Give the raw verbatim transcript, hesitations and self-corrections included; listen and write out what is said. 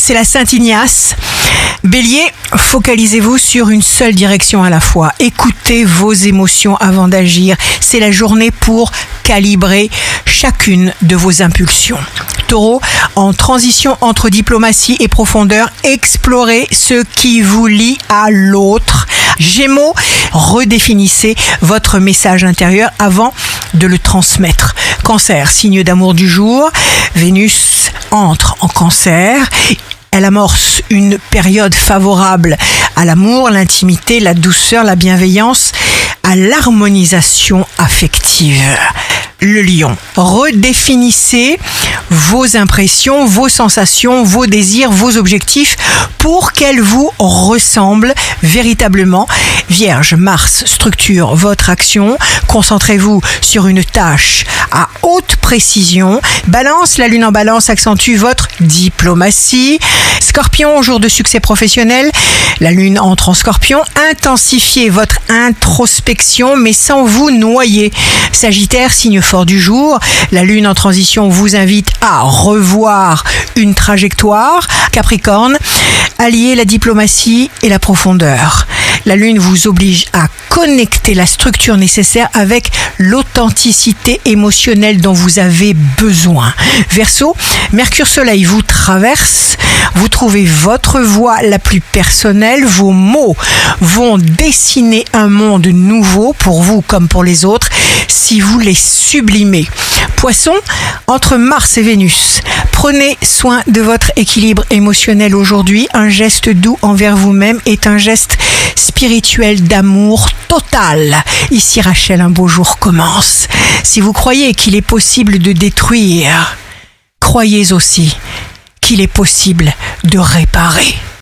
c'est la Saint Ignace. Bélier, focalisez-vous sur une seule direction à la fois. Écoutez vos émotions avant d'agir. C'est la journée pour calibrer chacune de vos impulsions. Taureau, en transition entre diplomatie et profondeur, explorez ce qui vous lie à l'autre. Gémeaux, redéfinissez votre message intérieur avant de le transmettre. Cancer, signe d'amour du jour, Vénus entre en Cancer. Elle amorce une période favorable à l'amour, l'intimité, la douceur, la bienveillance, à l'harmonisation affective. Le Lion, redéfinissez vos impressions, vos sensations, vos désirs, vos objectifs pour qu'elles vous ressemblent véritablement. Vierge, Mars structure votre action. Concentrez-vous sur une tâche à haute précision. Balance, la lune en balance accentue votre diplomatie. Scorpion, jour de succès professionnel. La lune entre en Scorpion. Intensifiez votre introspection mais sans vous noyer. Sagittaire, signe fort du jour. La lune en transition vous invite à revoir une trajectoire. Capricorne, alliez la diplomatie et la profondeur. La lune vous oblige à connecter la structure nécessaire avec l'authenticité émotionnelle dont vous avez besoin. Verseau, Mercure Soleil vous traverse. Vous trouvez votre voie la plus personnelle. Vos mots vont dessiner un monde nouveau pour vous comme pour les autres si vous les sublimez. Poisson, entre Mars et Vénus, prenez soin de votre équilibre émotionnel aujourd'hui. Un geste doux envers vous-même est un geste spirituel d'amour total. Ici Rachel, un beau jour commence. Si vous croyez qu'il est possible de détruire, croyez aussi qu'il est possible de réparer.